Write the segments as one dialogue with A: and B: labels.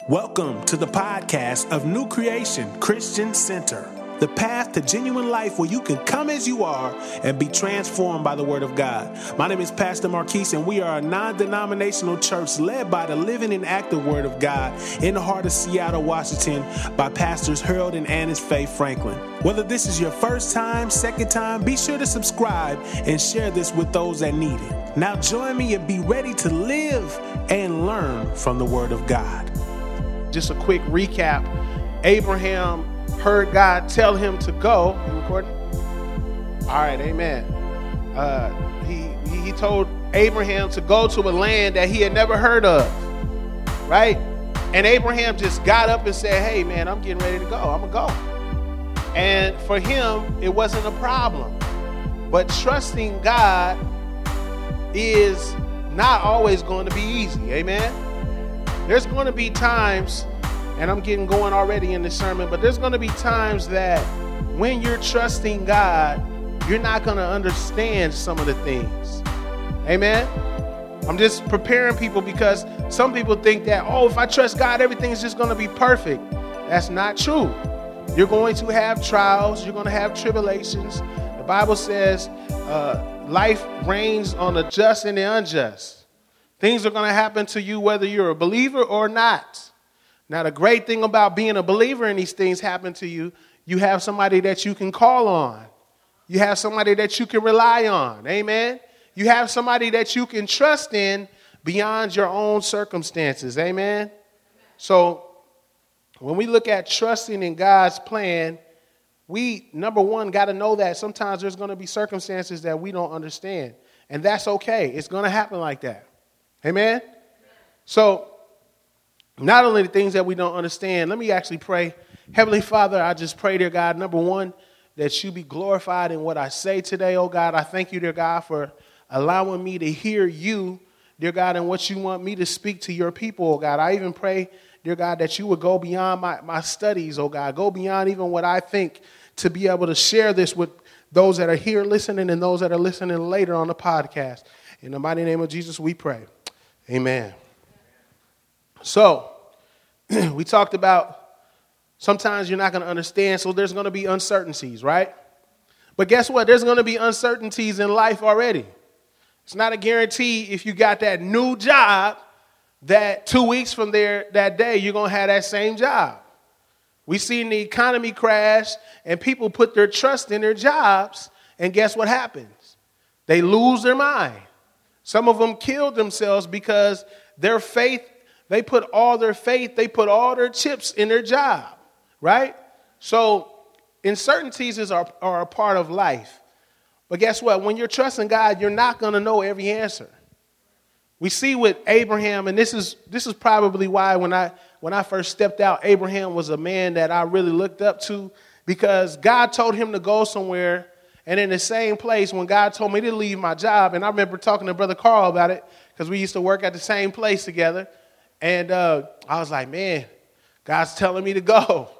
A: Welcome to the podcast of New Creation Christian Center, the path to genuine life where you can come as you are and be transformed by the Word of God. My name is Pastor Marquise, and we are a non-denominational church led by the living and active Word of God in the heart of Seattle, Washington, by Pastors Harold and Annis Faye Franklin. Whether this is your first time, second time, be sure to subscribe and share this with those that need it. Now join me and be ready to live and learn from the Word of God.
B: Just a quick recap. Abraham heard God tell him to go. You recording? All right, amen. He told Abraham to go to a land that he had never heard of, right? And Abraham just got up and said, hey, man, I'm getting ready to go. I'm going to go. And for him, it wasn't a problem. But trusting God is not always going to be easy, amen? There's going to be times, and I'm getting going already in this sermon, but there's going to be times that when you're trusting God, you're not going to understand some of the things. Amen? I'm just preparing people because some people think that, if I trust God, everything's just going to be perfect. That's not true. You're going to have trials. You're going to have tribulations. The Bible says life reigns on the just and the unjust. Things are going to happen to you whether you're a believer or not. Now, the great thing about being a believer and these things happen to you, you have somebody that you can call on. You have somebody that you can rely on. Amen. You have somebody that you can trust in beyond your own circumstances. Amen. So when we look at trusting in God's plan, we, number one, got to know that sometimes there's going to be circumstances that we don't understand. And that's okay. It's going to happen like that. Amen. So not only the things that we don't understand, let me actually pray. Heavenly Father, I just pray, dear God, number one, that you be glorified in what I say today, oh God. I thank you, dear God, for allowing me to hear you, dear God, and what you want me to speak to your people, oh God. I even pray, dear God, that you would go beyond my studies, oh God. Go beyond even what I think to be able to share this with those that are here listening and those that are listening later on the podcast. In the mighty name of Jesus, we pray. Amen. So we talked about sometimes you're not going to understand, so there's going to be uncertainties, right? But guess what? There's going to be uncertainties in life already. It's not a guarantee if you got that new job that 2 weeks from there, that day, you're going to have that same job. We've seen the economy crash and people put their trust in their jobs, and guess what happens? They lose their mind. Some of them killed themselves because their faith, they put all their chips in their job, right? So uncertainties are a part of life. But guess what? When you're trusting God, you're not going to know every answer. We see with Abraham, and this is probably why when I first stepped out, Abraham was a man that I really looked up to, because God told him to go somewhere. And in the same place, when God told me to leave my job, and I remember talking to Brother Carl about it, because we used to work at the same place together. And I was like, man, God's telling me to go.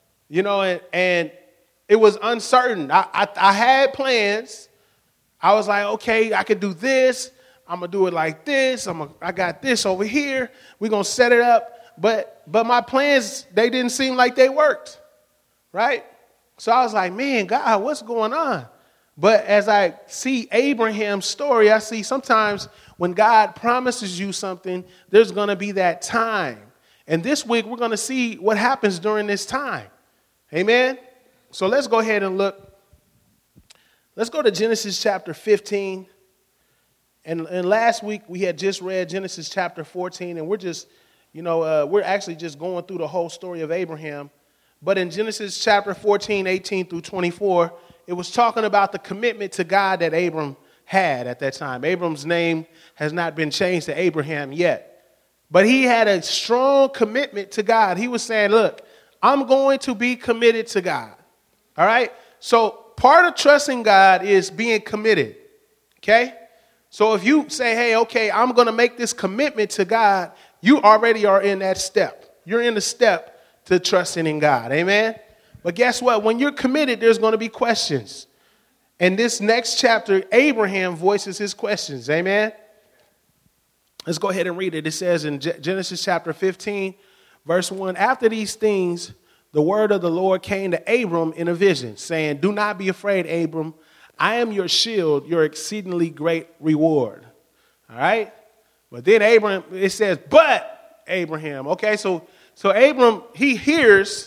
B: And it was uncertain. I had plans. I was like, okay, I could do this. I'm going to do it like this. I got this over here. We're going to set it up. But my plans, they didn't seem like they worked, right? So I was like, man, God, what's going on? But as I see Abraham's story, I see sometimes when God promises you something, there's going to be that time. And this week, we're going to see what happens during this time. Amen? So let's go ahead and look. Let's go to Genesis chapter 15. And last week, we had just read Genesis chapter 14. And we're just, we're actually just going through the whole story of Abraham. But in Genesis chapter 14, 18 through 24, it was talking about the commitment to God that Abram had at that time. Abram's name has not been changed to Abraham yet. But he had a strong commitment to God. He was saying, look, I'm going to be committed to God. All right? So part of trusting God is being committed. Okay? So if you say, hey, okay, I'm going to make this commitment to God, you already are in that step. You're in the step to trusting in God. Amen? But guess what? When you're committed, there's going to be questions. And this next chapter, Abraham voices his questions. Amen? Let's go ahead and read it. It says in Genesis chapter 15, Verse 1, after these things, the word of the Lord came to Abram in a vision, saying, do not be afraid, Abram. I am your shield, your exceedingly great reward. All right? But then Abram, it says, but Abraham. Okay, so Abram, he hears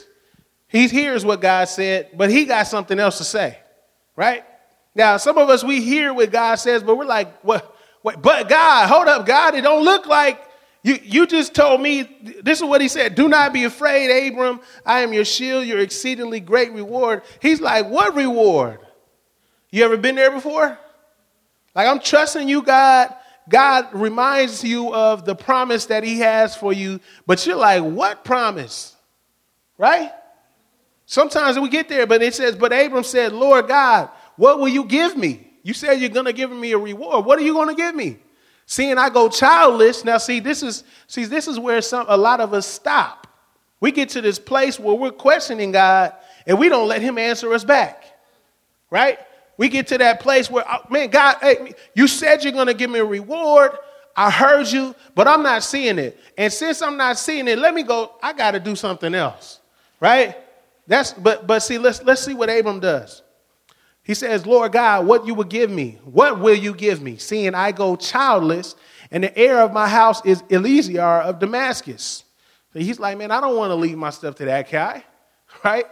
B: what God said, but he got something else to say, right? Now, some of us, we hear what God says, but we're like, what? But God, hold up, God, it don't look like you just told me, this is what he said, do not be afraid, Abram. I am your shield, your exceedingly great reward. He's like, what reward? You ever been there before? Like, I'm trusting you, God. God reminds you of the promise that he has for you, but you're like, what promise? Right? Sometimes we get there, but it says, but Abram said, Lord God, what will you give me? You said you're going to give me a reward. What are you going to give me? Seeing I go childless. Now, this is where a lot of us stop. We get to this place where we're questioning God and we don't let him answer us back. Right? We get to that place where, man, God, hey, you said you're going to give me a reward. I heard you, but I'm not seeing it. And since I'm not seeing it, let me go. I got to do something else. Right? But see, let's see what Abram does. He says, Lord God, what you will give me? What will you give me? Seeing I go childless, and the heir of my house is Eliezer of Damascus. So he's like, man, I don't want to leave my stuff to that guy, right?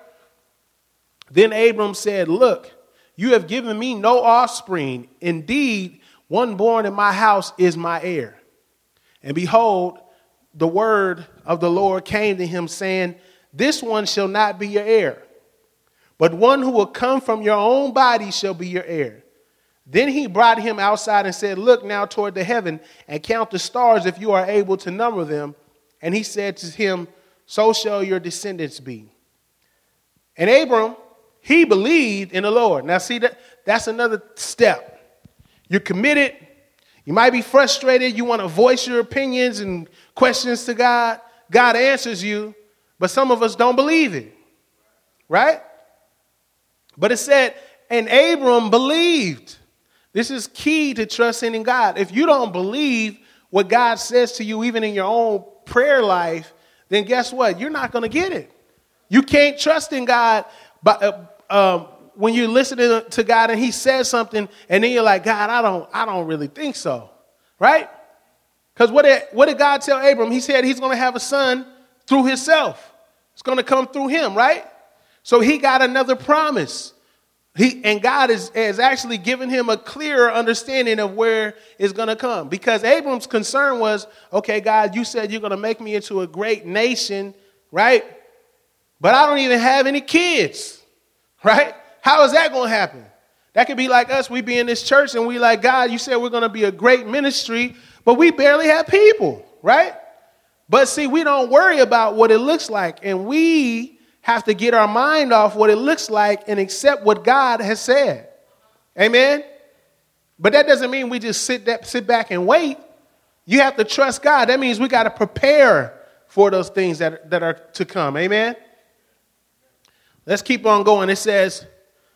B: Then Abram said, look, you have given me no offspring. Indeed, one born in my house is my heir. And behold, the word of the Lord came to him, saying, this one shall not be your heir, but one who will come from your own body shall be your heir. Then he brought him outside and said, look now toward the heaven and count the stars if you are able to number them. And he said to him, so shall your descendants be. And Abram, he believed in the Lord. Now see, that's another step. You're committed. You might be frustrated. You want to voice your opinions and questions to God. God answers you, but some of us don't believe it, right? But it said, and Abram believed. This is key to trusting in God. If you don't believe what God says to you, even in your own prayer life, then guess what? You're not going to get it. You can't trust in God when you're listening to God and he says something, and then you're like, God, I don't really think so, right? Because what did God tell Abram? He said he's going to have a son through himself. It's going to come through him, right? So he got another promise. And God has actually given him a clearer understanding of where it's going to come. Because Abram's concern was, okay, God, you said you're going to make me into a great nation, right? But I don't even have any kids, right? How is that going to happen? That could be like us. We be in this church and we like, God, you said we're going to be a great ministry, but we barely have people, right? But see, we don't worry about what it looks like. And we have to get our mind off what it looks like and accept what God has said. Amen? But that doesn't mean we just sit back and wait. You have to trust God. That means we got to prepare for those things that are to come. Amen? Let's keep on going. It says,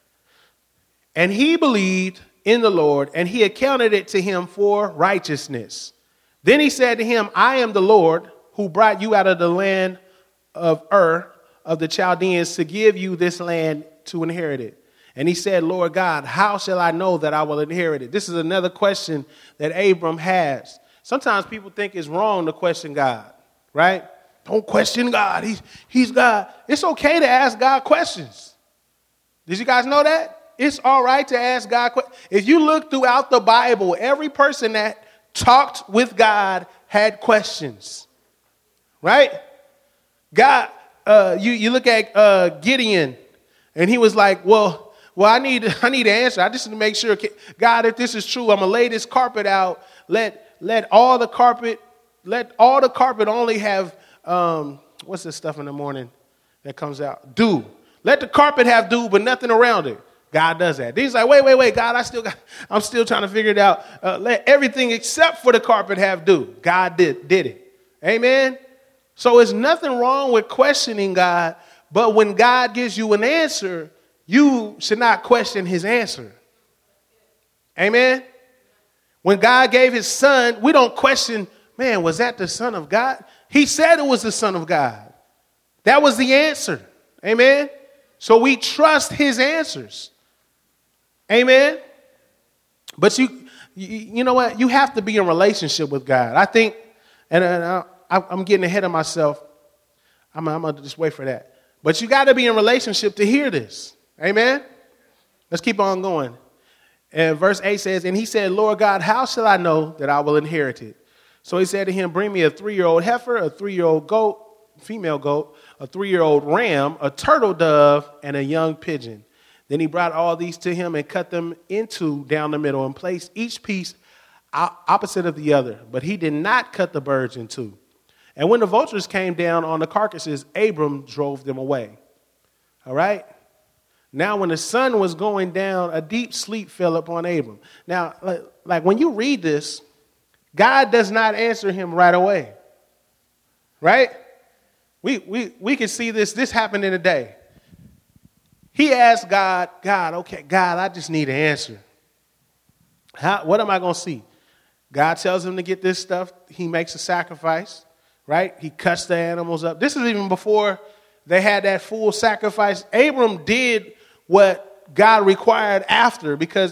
B: and he believed in the Lord, and he accounted it to him for righteousness. Then he said to him, I am the Lord who brought you out of the land of Ur of the Chaldeans to give you this land to inherit it. And he said, Lord God, how shall I know that I will inherit it? This is another question that Abram has. Sometimes people think it's wrong to question God, right? Don't question God. He's God. It's okay to ask God questions. Did you guys know that? It's all right to ask God questions. If you look throughout the Bible, every person that talked with God had questions, right? God, you look at Gideon, and he was like, well, I need an answer. I just need to make sure, God, if this is true, I'm gonna lay this carpet out. Let all the carpet only have what's this stuff in the morning that comes out? Dew. Let the carpet have dew, but nothing around it. God does that. He's like, wait, God, I'm still trying to figure it out. Let everything except for the carpet have dew. God did it. Amen. So it's nothing wrong with questioning God, but when God gives you an answer, you should not question his answer. Amen? When God gave his son, we don't question, man, was that the Son of God? He said it was the Son of God. That was the answer. Amen. So we trust his answers. Amen. But you know what? You have to be in relationship with God. I think, and I'm getting ahead of myself. I'm going to just wait for that. But you got to be in relationship to hear this. Amen. Let's keep on going. And verse 8 says, and he said, Lord God, how shall I know that I will inherit it? So he said to him, bring me a 3-year-old heifer, a 3-year-old goat, female goat, a 3-year-old ram, a turtle dove, and a young pigeon. Then he brought all these to him and cut them down the middle and placed each piece opposite of the other. But he did not cut the birds in two. And when the vultures came down on the carcasses, Abram drove them away. All right? Now, when the sun was going down, a deep sleep fell upon Abram. Now, like when you read this, God does not answer him right away. Right? We can see this happened in a day. He asked God, okay, God, I just need an answer. What am I going to see? God tells him to get this stuff. He makes a sacrifice, right? He cuts the animals up. This is even before they had that full sacrifice. Abram did what God required after, because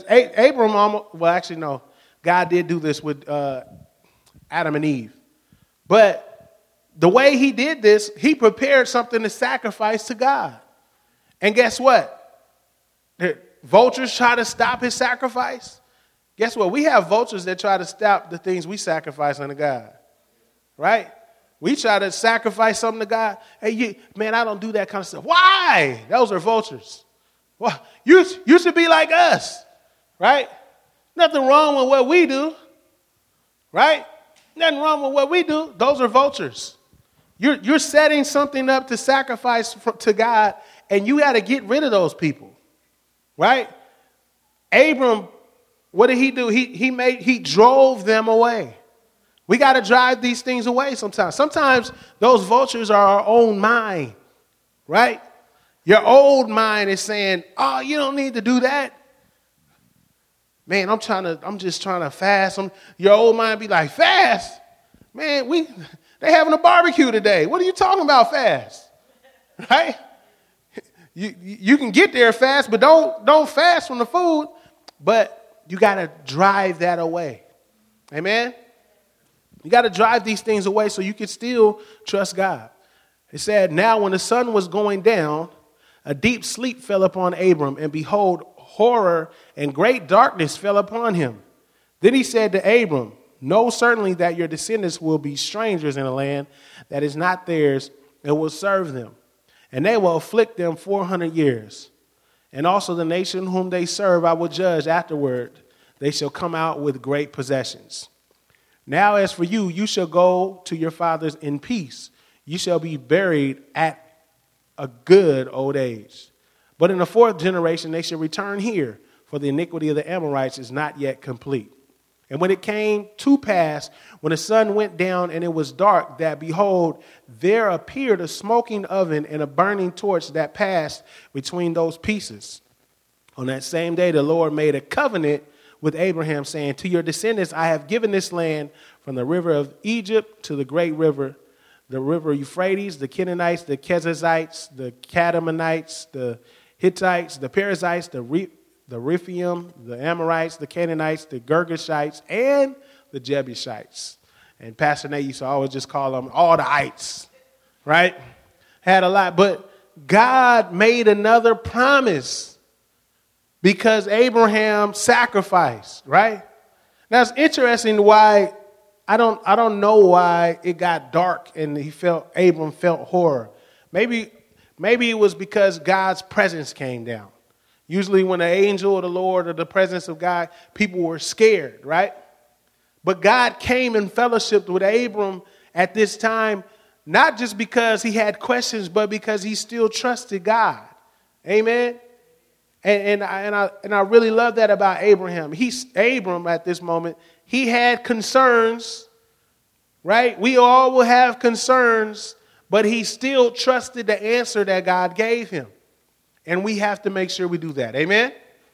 B: God did do this with Adam and Eve. But the way he did this, he prepared something to sacrifice to God. And guess what? The vultures try to stop his sacrifice. Guess what? We have vultures that try to stop the things we sacrifice unto God. Right? We try to sacrifice something to God. Hey, I don't do that kind of stuff. Why? Those are vultures. Well, you should be like us. Right? Nothing wrong with what we do. Right? Nothing wrong with what we do. Those are vultures. You're setting something up to sacrifice to God, and you got to get rid of those people. Right? Abram, what did he do? He drove them away. We got to drive these things away sometimes. Sometimes those vultures are our own mind. Right? Your old mind is saying, oh, you don't need to do that. Man, I'm just trying to fast. Your old mind be like, fast? Man, they having a barbecue today. What are you talking about, fast? Right? You can get there fast, but don't fast from the food. But you got to drive that away. Amen? You got to drive these things away so you can still trust God. It said, now when the sun was going down, a deep sleep fell upon Abram, and behold, horror and great darkness fell upon him. Then he said to Abram, know certainly that your descendants will be strangers in a land that is not theirs, and will serve them. And they will afflict them 400 years. And also the nation whom they serve I will judge afterward. They shall come out with great possessions. Now as for you, you shall go to your fathers in peace. You shall be buried at a good old age. But in the fourth generation they shall return here, for the iniquity of the Amorites is not yet complete. And when it came to pass, when the sun went down and it was dark, that behold, there appeared a smoking oven and a burning torch that passed between those pieces. On that same day, the Lord made a covenant with Abraham, saying, to your descendants I have given this land, from the river of Egypt to the great river, the river Euphrates, the Canaanites, the Kenizzites, the Kadmonites, the Hittites, the Perizzites, the Rephaim, the Amorites, the Canaanites, the Girgashites, and the Jebusites. And Pastor Nate used to always just call them all the ites, right? Had a lot. But God made another promise because Abraham sacrificed, right? Now it's interesting why I don't know why it got dark and Abram felt horror. Maybe it was because God's presence came down. Usually when the angel of the Lord or the presence of God, people were scared, right? But God came and fellowshiped with Abram at this time, not just because he had questions, but because he still trusted God. Amen? And I really love that about Abraham. Abram at this moment, he had concerns, right? We all will have concerns, but he still trusted the answer that God gave him. And we have to make sure we do that. Amen?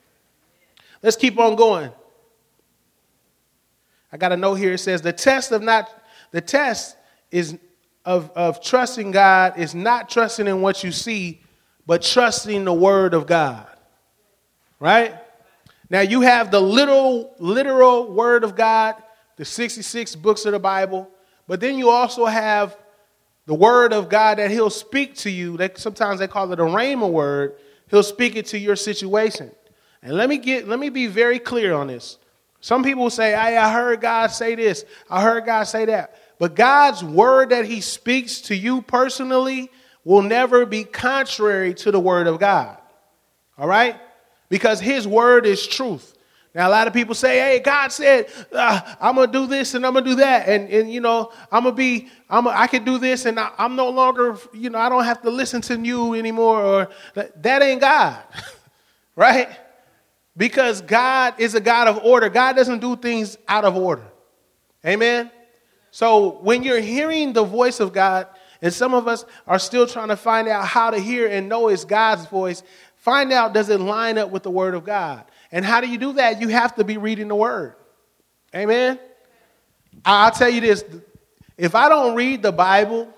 B: Let's keep on going. I got a note here. It says the test of trusting God is not trusting in what you see, but trusting the word of God. Right? Now you have the literal word of God, the 66 books of the Bible, but then you also have the word of God that he'll speak to you. Sometimes they call it a rhema word. He'll speak it to your situation. And let me be very clear on this. Some people will say, hey, I heard God say this. I heard God say that. But God's word that he speaks to you personally will never be contrary to the word of God. All right? Because his word is truth. Now, a lot of people say, hey, God said, I'm going to do this and I'm going to do that. And you know, I can do this and I'm no longer, you know, I don't have to listen to you anymore. Or that ain't God. Right? Because God is a God of order. God doesn't do things out of order. Amen? So when you're hearing the voice of God, and some of us are still trying to find out how to hear and know it's God's voice, find out, does it line up with the word of God? And how do you do that? You have to be reading the word. Amen? I'll tell you this. If I don't read the Bible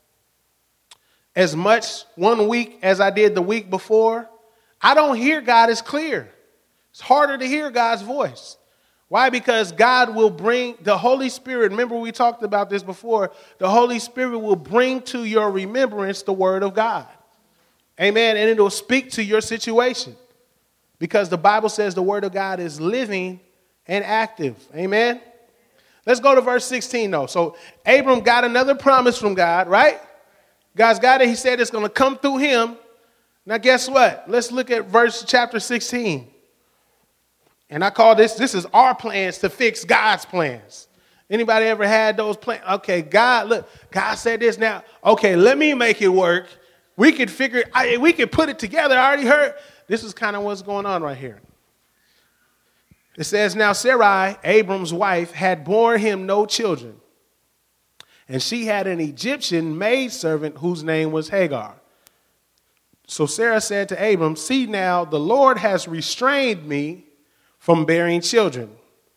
B: as much one week as I did the week before, I don't hear God as clear. It's harder to hear God's voice. Why? Because God will bring the Holy Spirit. Remember, we talked about this before. The Holy Spirit will bring to your remembrance the word of God. Amen. And it will speak to your situation. Because the Bible says the word of God is living and active. Amen. Let's go to verse 16 though. So Abram got another promise from God, right? God's got it. He said it's going to come through him. Now guess what? Let's look at chapter 16. And I call this is our plans to fix God's plans. Anybody ever had those plans? Okay, God said this now. Okay, let me make it work. We could put it together. I already heard. This is kind of what's going on right here. It says, now Sarai, Abram's wife, had borne him no children. And she had an Egyptian maidservant whose name was Hagar. So Sarah said to Abram, see now, the Lord has restrained me from bearing children.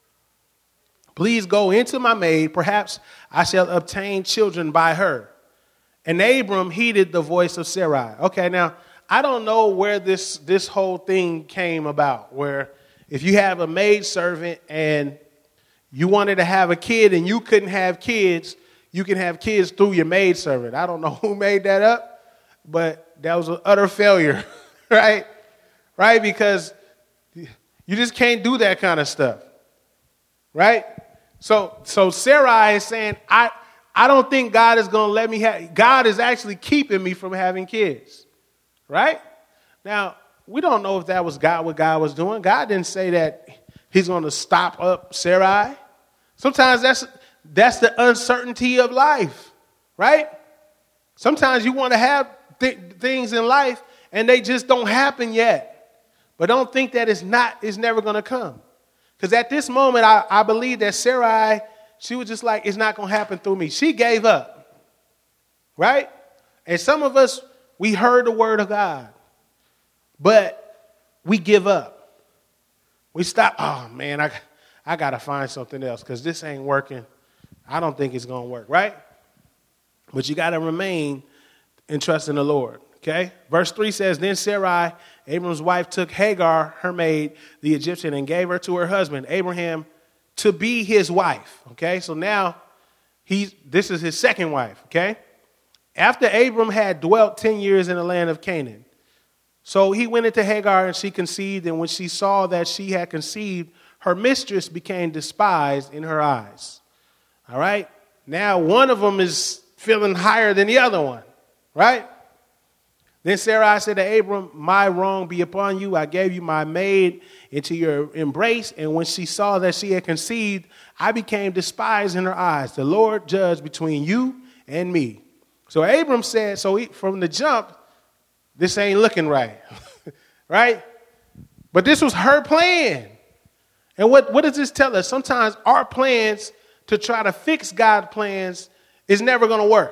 B: Please go into my maid. Perhaps I shall obtain children by her. And Abram heeded the voice of Sarai. Okay, now, I don't know where this whole thing came about, where if you have a maidservant and you wanted to have a kid and you couldn't have kids, you can have kids through your maidservant. I don't know who made that up, but that was an utter failure, right? Right? Because you just can't do that kind of stuff, right? So Sarai is saying, I don't think God is going to let me have, God is actually keeping me from having kids, right? Now, we don't know if that was God, what God was doing. God didn't say that he's going to stop up Sarai. Sometimes that's the uncertainty of life, right? Sometimes you want to have things in life and they just don't happen yet. But don't think that it's never going to come. Because at this moment, I believe that Sarai, she was just like, it's not going to happen through me. She gave up, right? And some of us, we heard the word of God, but we give up. We stop, oh man, I got to find something else because this ain't working. I don't think it's going to work, right? But you got to remain and trust in the Lord. Okay, verse 3 says, then Sarai, Abram's wife, took Hagar, her maid, the Egyptian, and gave her to her husband, Abraham, to be his wife. Okay, so now this is his second wife. Okay, after Abram had dwelt 10 years in the land of Canaan. So he went into Hagar and she conceived. And when she saw that she had conceived, her mistress became despised in her eyes. All right, now one of them is feeling higher than the other one, right? Then Sarai said to Abram, my wrong be upon you. I gave you my maid into your embrace. And when she saw that she had conceived, I became despised in her eyes. The Lord judged between you and me. So Abram said, from the jump, this ain't looking right. Right? But this was her plan. And what does this tell us? Sometimes our plans to try to fix God's plans is never going to work.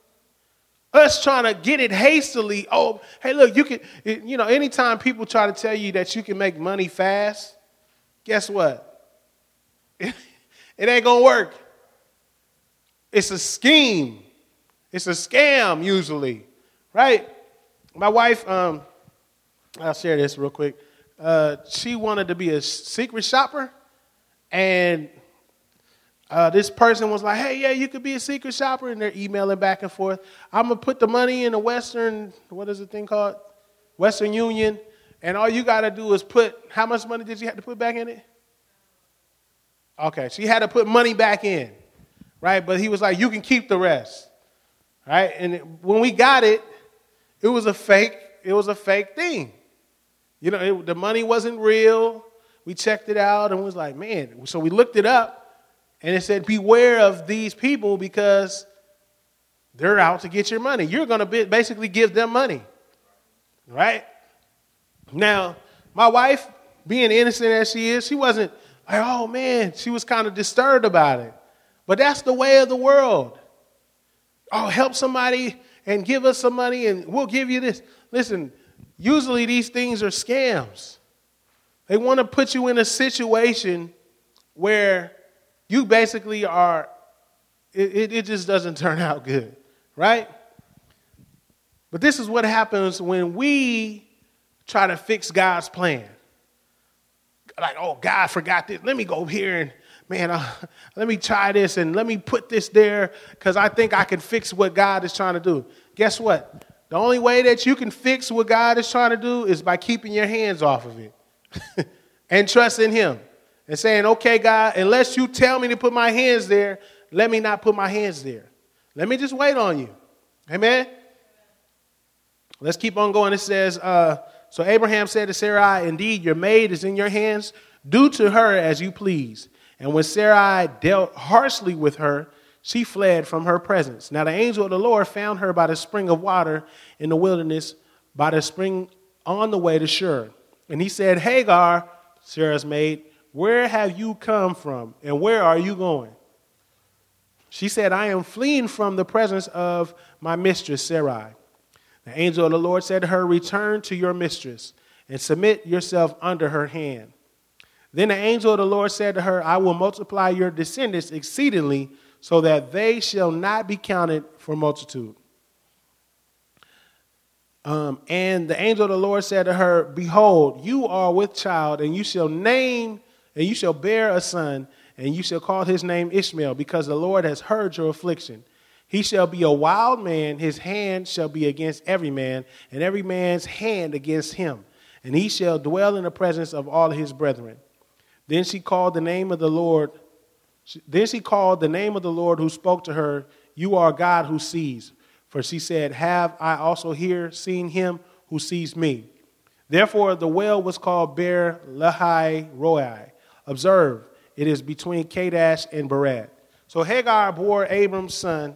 B: Us trying to get it hastily. Oh, hey, look, you can, anytime people try to tell you that you can make money fast, guess what? It ain't going to work. It's a scheme. It's a scam usually, right? My wife, I'll share this real quick. She wanted to be a secret shopper, and this person was like, hey, yeah, you could be a secret shopper, and they're emailing back and forth. I'm going to put the money in the Western, what is the thing called? Western Union, and all you got to do is put, how much money did you have to put back in it? Okay, she had to put money back in, right? But he was like, you can keep the rest, right? And when we got it, it was a fake thing. You know, the money wasn't real. We checked it out and was like, man. So we looked it up, and it said, beware of these people because they're out to get your money. You're going to basically give them money, right? Now, my wife, being innocent as she is, she wasn't like, oh, man. She was kind of disturbed about it. But that's the way of the world. Oh, help somebody and give us some money, and we'll give you this. Listen, usually these things are scams. They want to put you in a situation where you basically are, it just doesn't turn out good, right? But this is what happens when we try to fix God's plan. Like, oh, God forgot this. Let me go here and, man, let me try this and let me put this there because I think I can fix what God is trying to do. Guess what? The only way that you can fix what God is trying to do is by keeping your hands off of it and trusting him and saying, okay, God, unless you tell me to put my hands there, let me not put my hands there. Let me just wait on you. Amen? Let's keep on going. It says, so Abraham said to Sarai, indeed, your maid is in your hands. Do to her as you please. And when Sarai dealt harshly with her, she fled from her presence. Now the angel of the Lord found her by the spring of water in the wilderness, by the spring on the way to Shur. And he said, Hagar, Sarah's maid, where have you come from, and where are you going? She said, I am fleeing from the presence of my mistress, Sarai. The angel of the Lord said to her, return to your mistress and submit yourself under her hand. Then the angel of the Lord said to her, I will multiply your descendants exceedingly, so that they shall not be counted for multitude. And the angel of the Lord said to her, behold, you are with child, and you shall bear a son, and you shall call his name Ishmael, because the Lord has heard your affliction. He shall be a wild man, his hand shall be against every man, and every man's hand against him. And he shall dwell in the presence of all his brethren. Then she called the name of the Lord who spoke to her, you are God who sees. For she said, have I also here seen him who sees me? Therefore the well was called Beer Lahai Roi. Observe, it is between Kadesh and Bered. So Hagar bore Abram a son,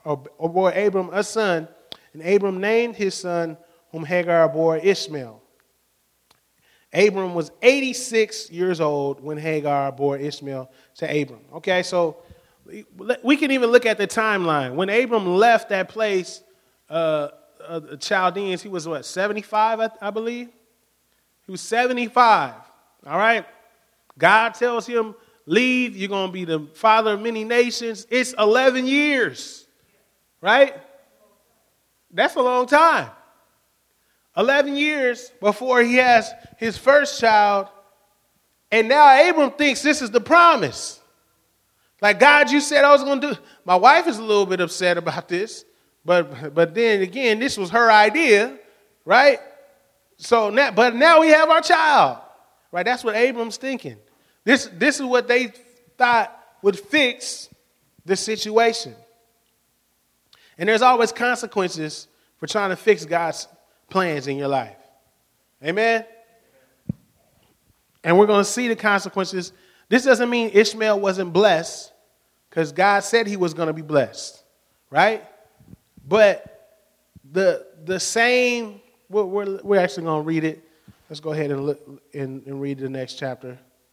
B: and Abram named his son whom Hagar bore Ishmael. Abram was 86 years old when Hagar bore Ishmael to Abram. Okay, so we can even look at the timeline. When Abram left that place, the Chaldeans, he was 75, I believe? He was 75, all right? God tells him, leave, you're going to be the father of many nations. It's 11 years, right? That's a long time. 11 years before he has his first child, and now Abram thinks this is the promise. Like, God, you said I was going to do. My wife is a little bit upset about this, but then again, this was her idea, right? So now we have our child, right? That's what Abram's thinking. This is what they thought would fix the situation. And there's always consequences for trying to fix God's plans in your life. Amen? And we're going to see the consequences. This doesn't mean Ishmael wasn't blessed, because God said he was going to be blessed, right? But the same, we're actually going to read it. Let's go ahead and look and read the next chapter.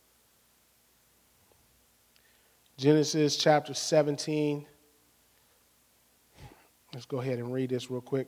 B: Genesis chapter 17. Let's go ahead and read this real quick.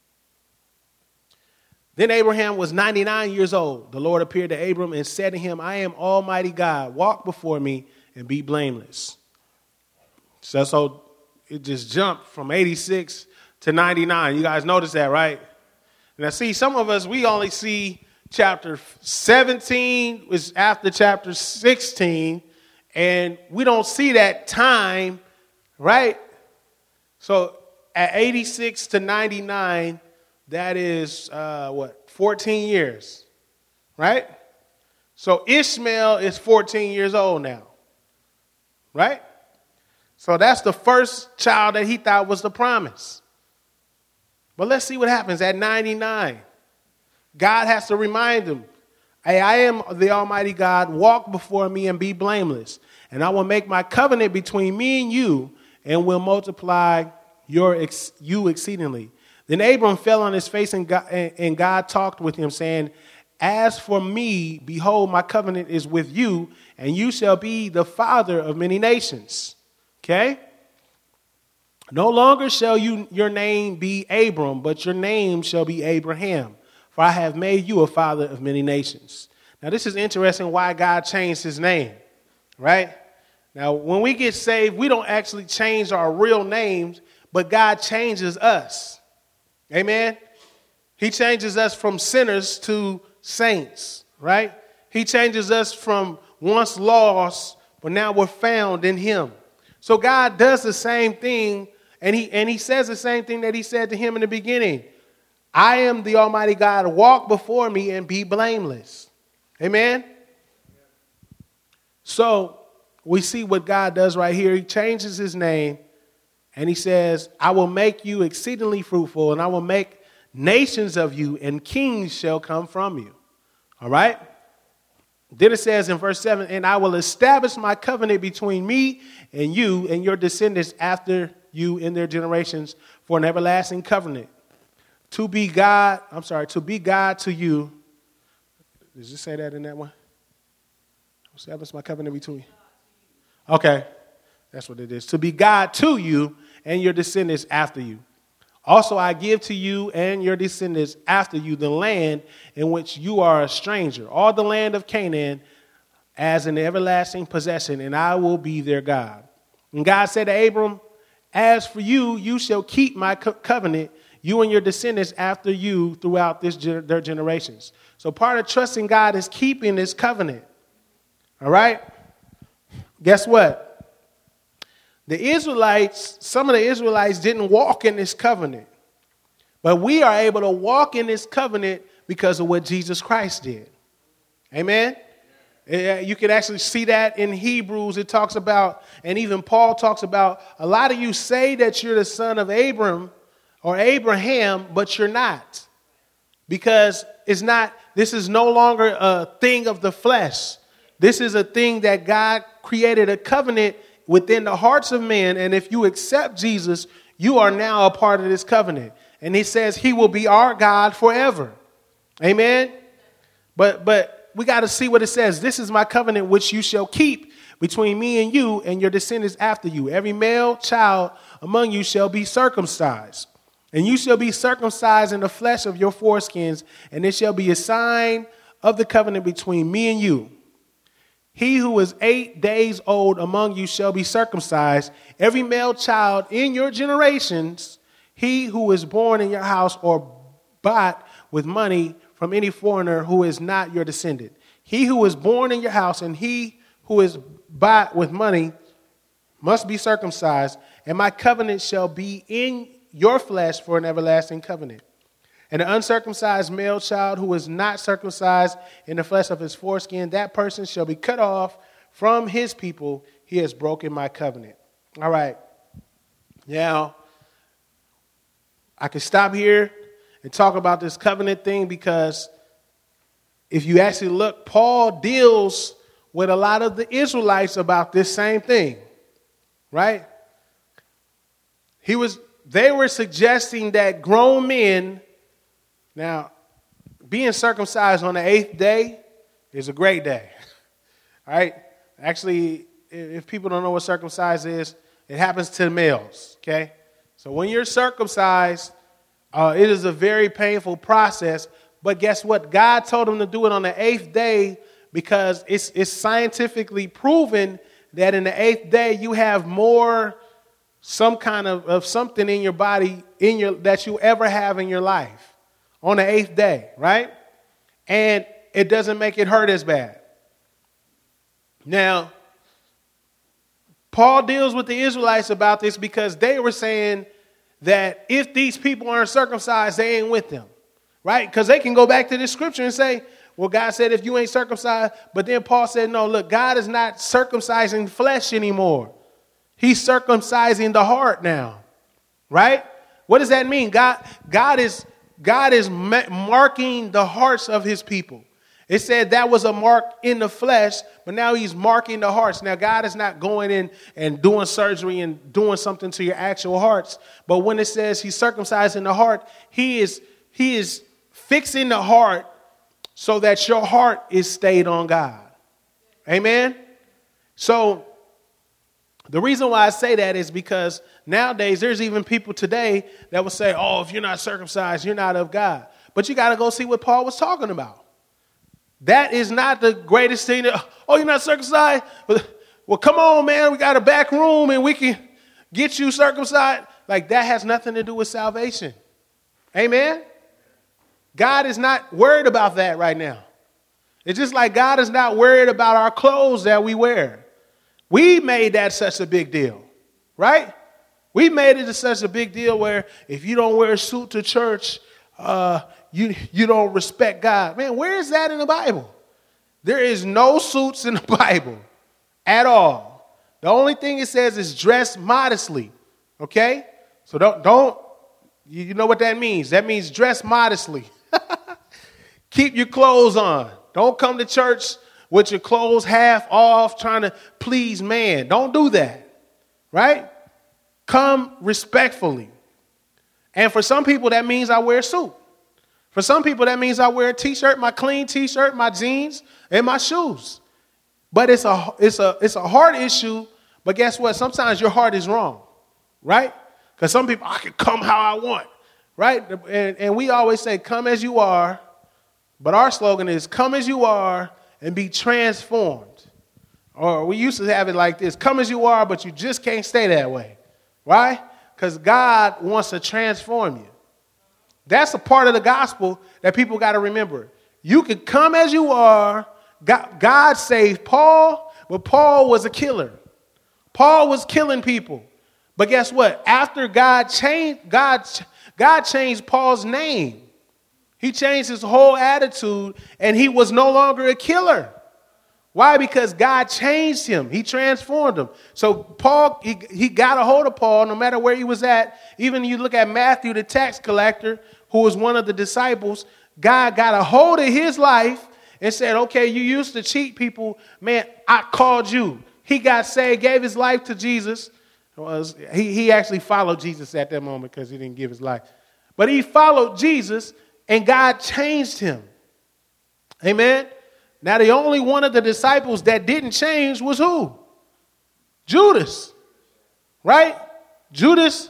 B: Then Abraham was 99 years old. The Lord appeared to Abram and said to him, I am Almighty God. Walk before me and be blameless. So it just jumped from 86 to 99. You guys notice that, right? Now, see, some of us, we only see chapter 17 is after chapter 16, and we don't see that time, right? So at 86 to 99, that is, 14 years, right? So Ishmael is 14 years old now, right? So that's the first child that he thought was the promise. But let's see what happens at 99. God has to remind him, hey, I am the Almighty God. Walk before me and be blameless. And I will make my covenant between me and you and will multiply you exceedingly. Then Abram fell on his face and God talked with him, saying, as for me, behold, my covenant is with you, and you shall be the father of many nations. Okay? No longer shall your name be Abram, but your name shall be Abraham, for I have made you a father of many nations. Now, this is interesting why God changed his name, right? Now, when we get saved, we don't actually change our real names, but God changes us. Amen? He changes us from sinners to saints, right? He changes us from once lost, but now we're found in him. So God does the same thing, and he says the same thing that he said to him in the beginning. I am the Almighty God. Walk before me and be blameless. Amen? So we see what God does right here. He changes his name, and he says, I will make you exceedingly fruitful, and I will make nations of you, and kings shall come from you. All right? Then it says in verse 7, and I will establish my covenant between me and you and your descendants after you in their generations for an everlasting covenant. To be God to you. Does it say that in that one? Establish my covenant between you. Okay, that's what it is. To be God to you and your descendants after you. Also, I give to you and your descendants after you the land in which you are a stranger, all the land of Canaan as an everlasting possession, and I will be their God. And God said to Abram, as for you, you shall keep my covenant, you and your descendants after you throughout their generations. So part of trusting God is keeping this covenant. All right? Guess what? Some of the Israelites didn't walk in this covenant. But we are able to walk in this covenant because of what Jesus Christ did. Amen? You can actually see that in Hebrews. It talks about, and even Paul talks about, a lot of you say that you're the son of Abram or Abraham, but you're not. Because this is no longer a thing of the flesh. This is a thing that God created a covenant within the hearts of men, and if you accept Jesus, you are now a part of this covenant. And he says he will be our God forever. Amen? But we got to see what it says. This is my covenant which you shall keep between me and you and your descendants after you. Every male child among you shall be circumcised. And you shall be circumcised in the flesh of your foreskins, and it shall be a sign of the covenant between me and you. He who is 8 days old among you shall be circumcised, every male child in your generations, he who is born in your house or bought with money from any foreigner who is not your descendant. He who is born in your house and he who is bought with money must be circumcised, and my covenant shall be in your flesh for an everlasting covenant. And the uncircumcised male child who is not circumcised in the flesh of his foreskin, that person shall be cut off from his people. He has broken my covenant. All right. Now, I could stop here and talk about this covenant thing because if you actually look, Paul deals with a lot of the Israelites about this same thing, right? They were suggesting that grown men. Now, being circumcised on the 8th day is a great day, all right? Actually, if people don't know what circumcised is, it happens to the males, okay? So when you're circumcised, it is a very painful process, but guess what? God told them to do it on the 8th day because it's scientifically proven that in the 8th day you have more some kind of something in your body that you ever have in your life on the 8th day, right? And it doesn't make it hurt as bad. Now, Paul deals with the Israelites about this because they were saying that if these people aren't circumcised, they ain't with them, right? Because they can go back to this scripture and say, well, God said if you ain't circumcised, but then Paul said, no, look, God is not circumcising flesh anymore. He's circumcising the heart now, right? What does that mean? God is marking the hearts of his people. It said that was a mark in the flesh, but now he's marking the hearts. Now, God is not going in and doing surgery and doing something to your actual hearts. But when it says he's circumcising the heart, he is fixing the heart so that your heart is stayed on God. Amen? So the reason why I say that is because nowadays there's even people today that will say, oh, if you're not circumcised, you're not of God. But you got to go see what Paul was talking about. That is not the greatest thing. Oh, you're not circumcised? Well, come on, man. We got a back room and we can get you circumcised. Like, that has nothing to do with salvation. Amen? God is not worried about that right now. It's just like God is not worried about our clothes that we wear. We made that such a big deal, right? We made it such a big deal where if you don't wear a suit to church, you don't respect God. Man, where is that in the Bible? There is no suits in the Bible at all. The only thing it says is dress modestly. Okay? So don't you know what that means? That means dress modestly. Keep your clothes on. Don't come to church with your clothes half off trying to please man. Don't do that. Right? Come respectfully. And for some people, that means I wear a suit. For some people, that means I wear a T-shirt, my clean T-shirt, my jeans, and my shoes. But it's a heart issue. But guess what? Sometimes your heart is wrong, right? Because some people, I can come how I want, right? And we always say, come as you are. But our slogan is, come as you are and be transformed. Or we used to have it like this, come as you are, but you just can't stay that way, right? Because God wants to transform you. That's a part of the gospel that people got to remember. You can come as you are. God saved Paul, but Paul was a killer. Paul was killing people. But guess what? After God changed Paul's name. He changed his whole attitude, and he was no longer a killer. Why? Because God changed him. He transformed him. So Paul, he got a hold of Paul no matter where he was at. Even you look at Matthew, the tax collector, who was one of the disciples, God got a hold of his life and said, okay, you used to cheat people. Man, I called you. He got saved, gave his life to Jesus. He actually followed Jesus at that moment because he didn't give his life. But he followed Jesus, and God changed him. Amen? Now, the only one of the disciples that didn't change was who? Judas, right? Judas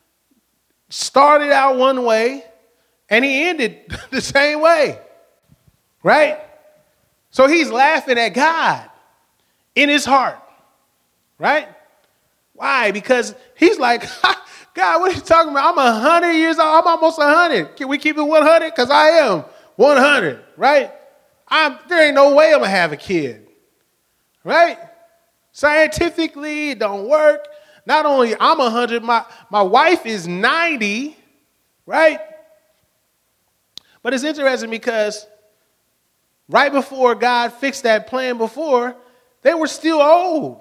B: started out one way, and he ended the same way, right? So he's laughing at God in his heart, right? Why? Because he's like, God, what are you talking about? I'm 100 years old. I'm almost 100. Can we keep it 100? Because I am 100, right? There ain't no way I'm going to have a kid, right? Scientifically, it don't work. Not only I'm 100, my wife is 90, right? But it's interesting because right before God fixed that plan before, they were still old.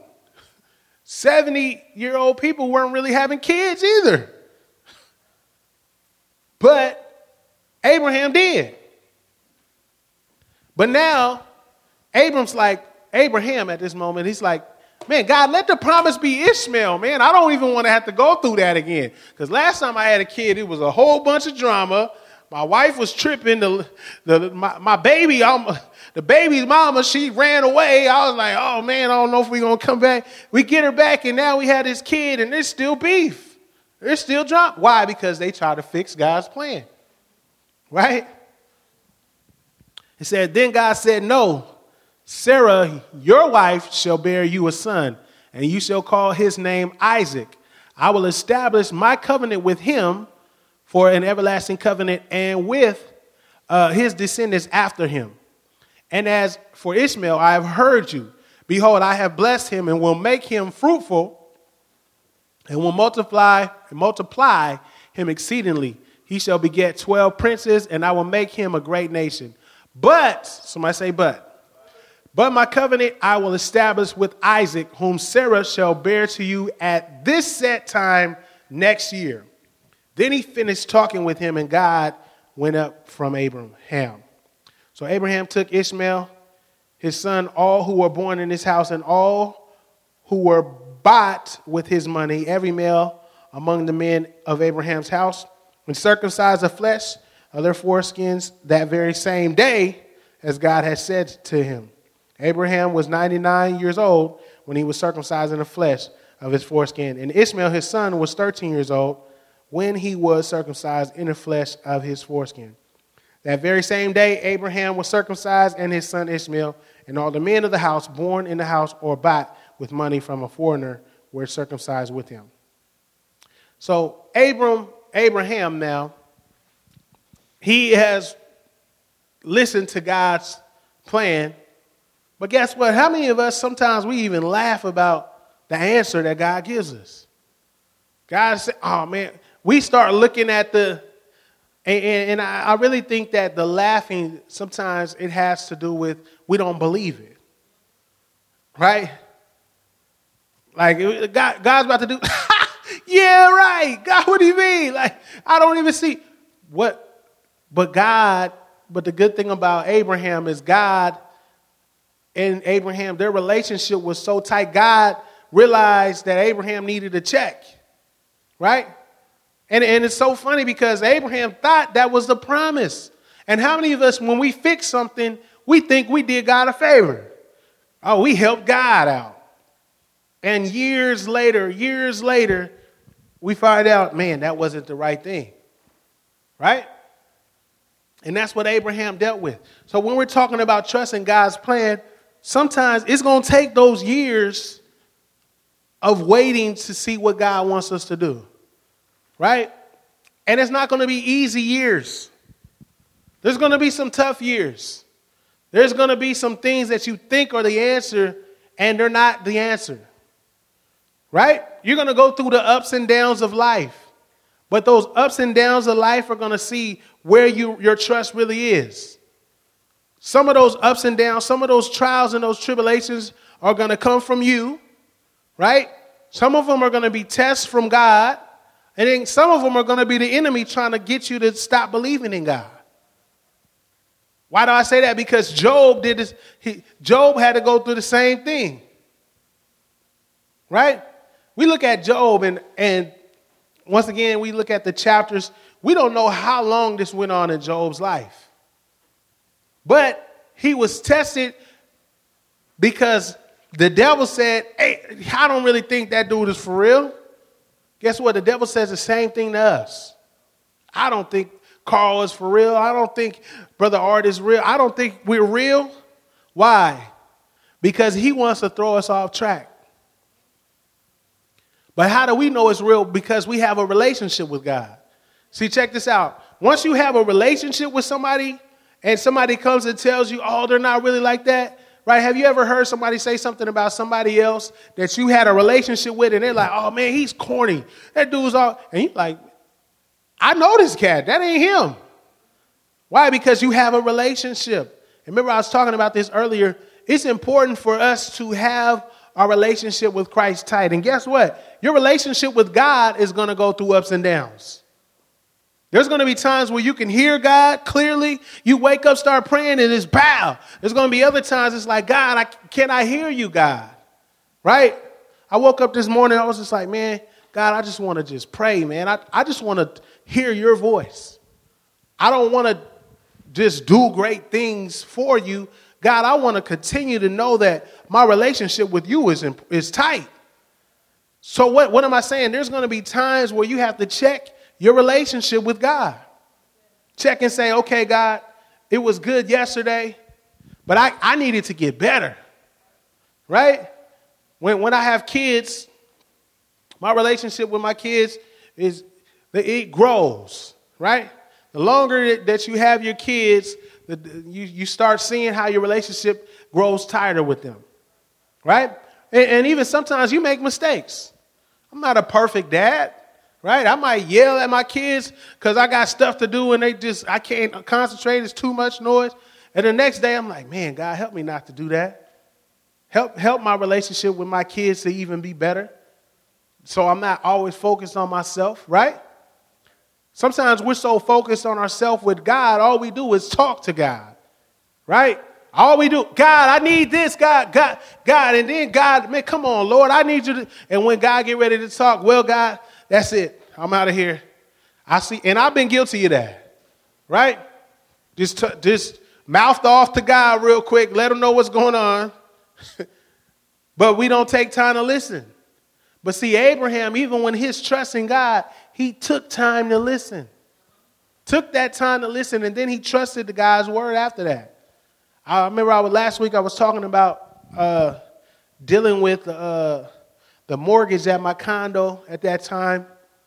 B: 70-year-old people weren't really having kids either. But Abraham did. But now, Abraham at this moment, he's like, man, God, let the promise be Ishmael, man. I don't even want to have to go through that again. Because last time I had a kid, it was a whole bunch of drama. My wife was tripping. My baby, the baby's mama, she ran away. I was like, oh, man, I don't know if we're going to come back. We get her back, and now we had this kid, and there's still beef. There's still drama. Why? Because they try to fix God's plan, right? He said, then God said, no, Sarah, your wife, shall bear you a son, and you shall call his name Isaac.
A: I will establish my covenant with him for an everlasting covenant and with his descendants after him. And as for Ishmael, I have heard you. Behold, I have blessed him and will make him fruitful and will multiply him exceedingly. He shall beget 12 princes, and I will make him a great nation. But, somebody say but my covenant I will establish with Isaac, whom Sarah shall bear to you at this set time next year. Then he finished talking with him, and God went up from Abraham. So Abraham took Ishmael, his son, all who were born in his house, and all who were bought with his money, every male among the men of Abraham's house, and circumcised the flesh of their foreskins that very same day, as God had said to him. Abraham was 99 years old when he was circumcising the flesh of his foreskin, and Ishmael, his son, was 13 years old when he was circumcised in the flesh of his foreskin. That very same day, Abraham was circumcised, and his son Ishmael, and all the men of the house born in the house or bought with money from a foreigner were circumcised with him. So Abraham now, he has listened to God's plan. But guess what? How many of us, sometimes we even laugh about the answer that God gives us? God said, oh man, we start looking at and I really think that the laughing, sometimes it has to do with we don't believe it. Right? Like God's about to do, yeah, right. God, what do you mean? Like, I don't even see what, but the good thing about Abraham is God and Abraham, their relationship was so tight. God realized that Abraham needed a check, right? And it's so funny because Abraham thought that was the promise. And how many of us, when we fix something, we think we did God a favor? Oh, we helped God out. And years later, we find out, man, that wasn't the right thing, right? And that's what Abraham dealt with. So when we're talking about trusting God's plan, sometimes it's going to take those years of waiting to see what God wants us to do, right? And it's not going to be easy years. There's going to be some tough years. There's going to be some things that you think are the answer, and they're not the answer, right? You're going to go through the ups and downs of life. But those ups and downs of life are going to see where your trust really is. Some of those ups and downs, some of those trials and those tribulations are going to come from you, right? Some of them are going to be tests from God. And then some of them are going to be the enemy trying to get you to stop believing in God. Why do I say that? Because Job did this. Job had to go through the same thing, right? We look at Job and once again, we look at the chapters. We don't know how long this went on in Job's life. But he was tested because the devil said, hey, I don't really think that dude is for real. Guess what? The devil says the same thing to us. I don't think Carl is for real. I don't think Brother Art is real. I don't think we're real. Why? Because he wants to throw us off track. But how do we know it's real? Because we have a relationship with God. See, check this out. Once you have a relationship with somebody and somebody comes and tells you, oh, they're not really like that, right? Have you ever heard somebody say something about somebody else that you had a relationship with and they're like, oh, man, he's corny. That dude's all, and you're like, I know this cat. That ain't him. Why? Because you have a relationship. And remember, I was talking about this earlier. It's important for us to have our relationship with Christ tight. And guess what? Your relationship with God is going to go through ups and downs. There's going to be times where you can hear God clearly. You wake up, start praying, and it's pow. There's going to be other times it's like, God, can I hear you, God? Right? I woke up this morning, I was just like, man, God, I just want to just pray, man. I just want to hear your voice. I don't want to just do great things for you. God, I want to continue to know that my relationship with you is tight. So what am I saying? There's going to be times where you have to check your relationship with God. Check and say, okay, God, it was good yesterday, but I needed to get better, right? When I have kids,
B: My relationship with my kids it grows, right? The longer that you have your kids, you start seeing how your relationship grows tighter with them, right? And even sometimes you make mistakes. I'm not a perfect dad, right? I might yell at my kids because I got stuff to do and I can't concentrate. It's too much noise. And the next day I'm like, man, God, help me not to do that. Help my relationship with my kids to even be better. So I'm not always focused on myself, right? Sometimes we're so focused on ourselves with God, all we do is talk to God, right? All we do, God, I need this, God. And then God, man, come on, Lord, I need you to. And when God get ready to talk, well, God, that's it. I'm out of here. I see, and I've been guilty of that, right? Just mouthed off to God real quick, let him know what's going on. But we don't take time to listen. But see, Abraham, even when his trust in God, he took time to listen. Took that time to listen, and then he trusted the God's word after that. I remember last week I was talking about dealing with the mortgage at my condo at that time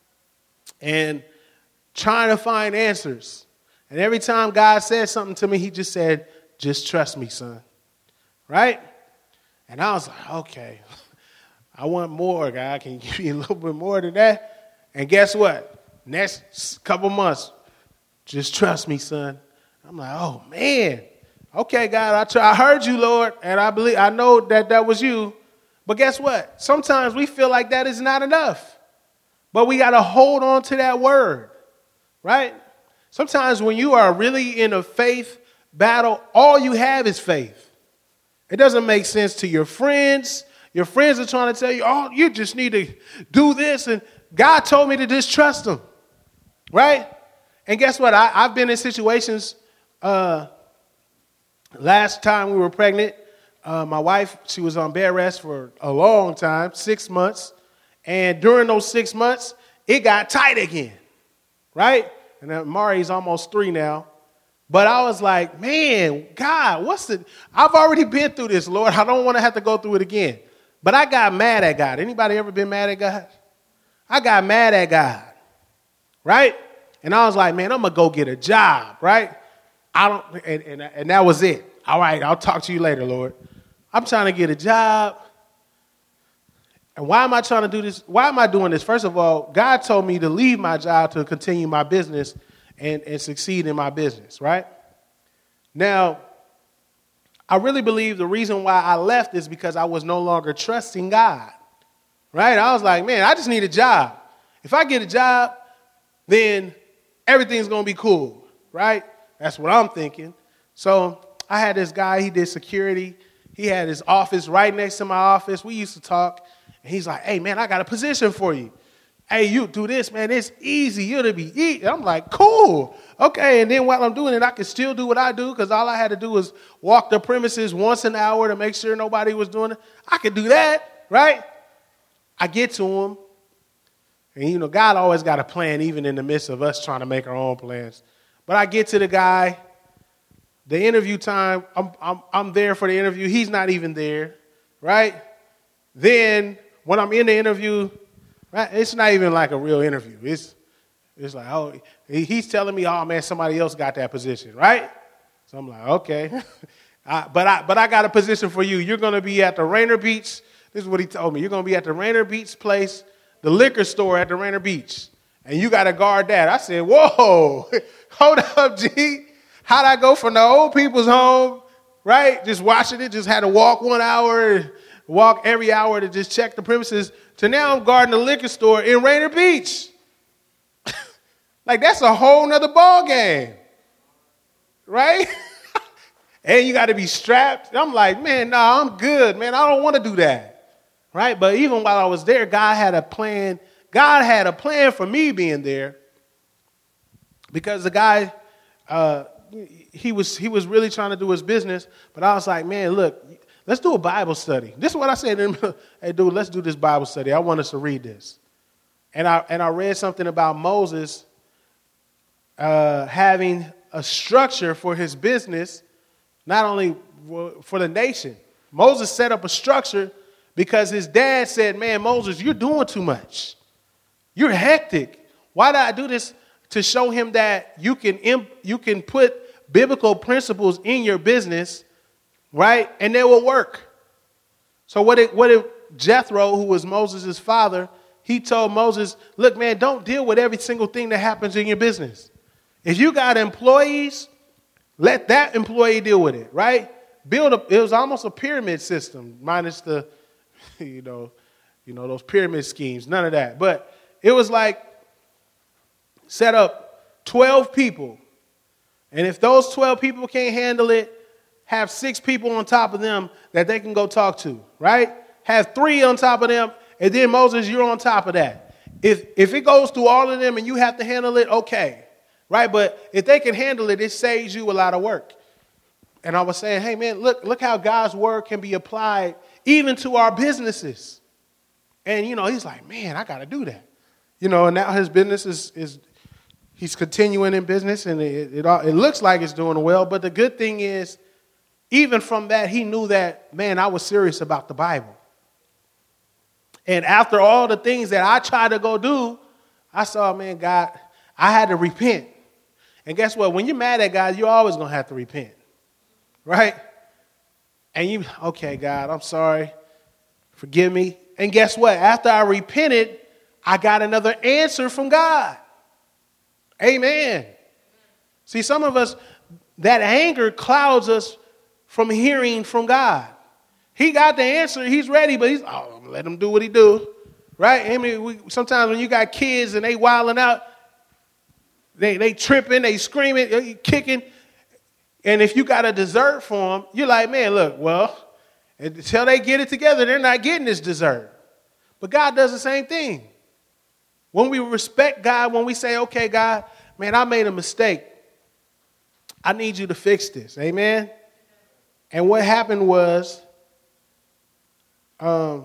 B: and trying to find answers. And every time God said something to me, he just said, just trust me, son. Right? And I was like, okay, I want more, God. Can you give me a little bit more than that? And guess what? Next couple months, just trust me, son. I'm like, oh, man. Okay, God, I heard you, Lord, and I know that was you. But guess what? Sometimes we feel like that is not enough. But we got to hold on to that word, right? Sometimes when you are really in a faith battle, all you have is faith. It doesn't make sense to your friends. Your friends are trying to tell you, oh, you just need to do this. And God told me to just trust him, right? And guess what? I've been in situations. Last time we were pregnant, my wife, she was on bed rest for a long time, 6 months. And during those 6 months, it got tight again, right? And Mari's almost 3 now. But I was like, man, God, I've already been through this, Lord. I don't want to have to go through it again. But I got mad at God. Anybody ever been mad at God? I got mad at God, right? And I was like, man, I'm going to go get a job, right? And that was it. All right, I'll talk to you later, Lord. I'm trying to get a job. And why am I trying to do this? Why am I doing this? First of all, God told me to leave my job to continue my business and succeed in my business, right? Now, I really believe the reason why I left is because I was no longer trusting God, right? I was like, man, I just need a job. If I get a job, then everything's going to be cool, right? That's what I'm thinking. So I had this guy, he did security. He had his office right next to my office. We used to talk. And he's like, hey, man, I got a position for you. Hey, you do this, man. It's easy. You'll be eating. I'm like, cool. Okay, and then while I'm doing it, I can still do what I do because all I had to do was walk the premises once an hour to make sure nobody was doing it. I could do that, right? I get to him. And, God always got a plan even in the midst of us trying to make our own plans. But I get to the guy. The interview time, I'm there for the interview. He's not even there, right? Then when I'm in the interview, right, it's not even like a real interview. It's like, oh, he's telling me, oh, man, somebody else got that position, right? So I'm like, okay. But I got a position for you. You're going to be at the Rainier Beach. This is what he told me. You're going to be at the Rainier Beach place, the liquor store at the Rainier Beach. And you got to guard that. I said, whoa, hold up, G. How'd I go from the old people's home, right, just watching it, just had to walk 1 hour, walk every hour to just check the premises, to now I'm guarding the liquor store in Rainier Beach. Like, that's a whole nother ball game, right? And you got to be strapped. I'm like, man, nah, I'm good, man. I don't want to do that, right? But even while I was there, God had a plan. God had a plan for me being there because the guy, he was really trying to do his business, but I was like, man, look, let's do a Bible study. This is what I said to him. Hey, dude, let's do this Bible study. I want us to read this. And I read something about Moses having a structure for his business, not only for the nation. Moses set up a structure because his dad said, man, Moses, you're doing too much. You're hectic. Why did I do this? To show him that you can put biblical principles in your business, right? And they will work. So what if Jethro, who was Moses' father, he told Moses, look, man, don't deal with every single thing that happens in your business. If you got employees, let that employee deal with it, right? It was almost a pyramid system, minus the, those pyramid schemes, none of that. But it was like, set up 12 people. And if those 12 people can't handle it, have 6 people on top of them that they can go talk to, right? Have 3 on top of them, and then Moses, you're on top of that. If it goes through all of them and you have to handle it, okay, right? But if they can handle it, it saves you a lot of work. And I was saying, hey, man, look how God's word can be applied even to our businesses. And, he's like, man, I got to do that. And now his business is he's continuing in business, and it looks like it's doing well. But the good thing is, even from that, he knew that, man, I was serious about the Bible. And after all the things that I tried to go do, I saw, man, God, I had to repent. And guess what? When you're mad at God, you're always going to have to repent, right? And okay, God, I'm sorry. Forgive me. And guess what? After I repented, I got another answer from God. Amen. See, some of us, that anger clouds us from hearing from God. He got the answer. He's ready, but let him do what he do. Right? I mean, sometimes when you got kids and they wilding out, they tripping, they screaming, they kicking. And if you got a dessert for them, you're like, man, look, well, until they get it together, they're not getting this dessert. But God does the same thing. When we respect God, when we say, okay, God, man, I made a mistake. I need you to fix this. Amen? And what happened was, God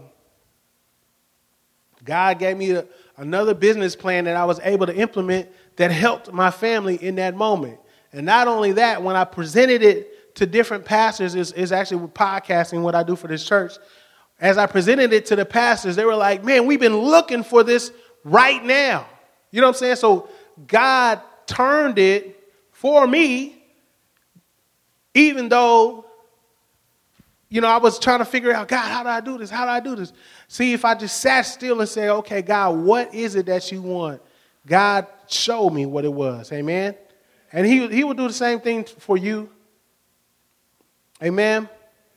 B: gave me another business plan that I was able to implement that helped my family in that moment. And not only that, when I presented it to different pastors, is actually with podcasting, what I do for this church. As I presented it to the pastors, they were like, man, we've been looking for this right now. You know what I'm saying? So God turned it for me, even though, I was trying to figure out, God, how do I do this? How do I do this? See, if I just sat still and say, okay, God, what is it that you want? God showed me what it was. Amen. And he will do the same thing for you. Amen.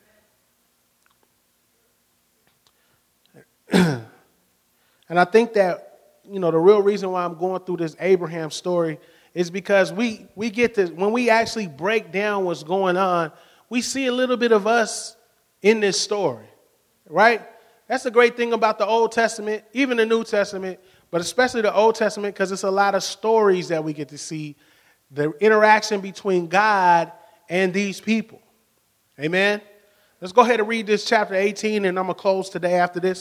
B: And I think that, the real reason why I'm going through this Abraham story is because we get this, when we actually break down what's going on, we see a little bit of us in this story, right? That's the great thing about the Old Testament, even the New Testament, but especially the Old Testament, because it's a lot of stories that we get to see, the interaction between God and these people. Amen? Let's go ahead and read this chapter 18, and I'm going to close today after this.